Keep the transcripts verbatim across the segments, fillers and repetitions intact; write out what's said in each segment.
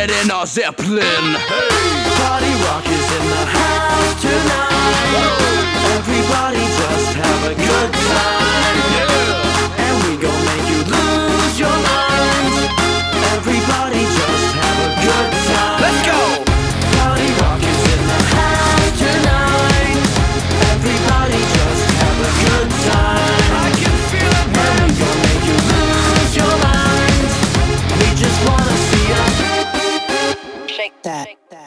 get in our Zeppelin. Hey. Party rock is in the house tonight. Everybody just have a good time. Yeah. And we gon' make you lose your mind. Everybody just have a good time. Let's go. Party rock is in the house tonight. Everybody just have a good time. I can feel it, And man. we gon' make you lose your mind. We just wanna see ya shake that.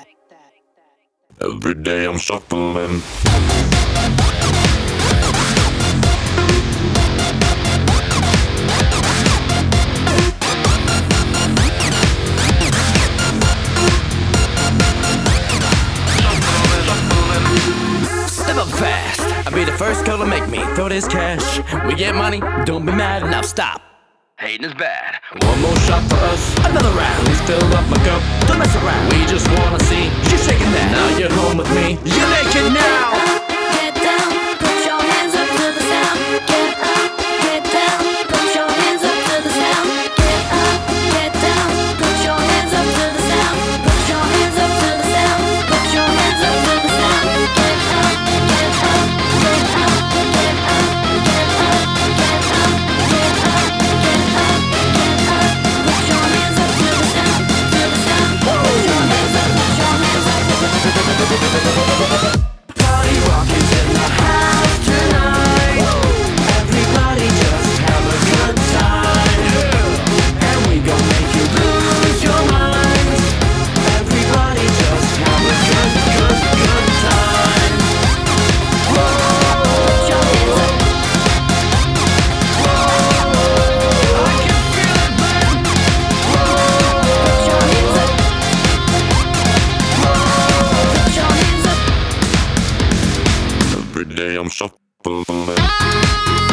Every day I'm shuffling. Step up fast. I'll be the first girl to make me throw this cash. We get money, don't be mad, now stop. Hating is bad. One more shot for us, another round. Please fill up my cup, don't mess around. We just wanna see you shaking that. Now you're home with me, you're naked now. Get down, put your hands up to the sound. Get up, get down, put your hands up to the sound. Get up, get down, put your hands up to the sound. Put your hands up to the sound. Put your hands up to the sound. Get up, get up, get up, get up, get up, get up, get up, get up, get up. Put your hands up to the sound, to the sound. Put your hands up, put your hands up. Party rock is in the house tonight. Everybody just have a good time. And we gon' make you lose your mind. Everybody just have a good, good, good time. Put your hands up. I can feel it, man. Put your hands up. Put your hands up. Every day I'm shuffling.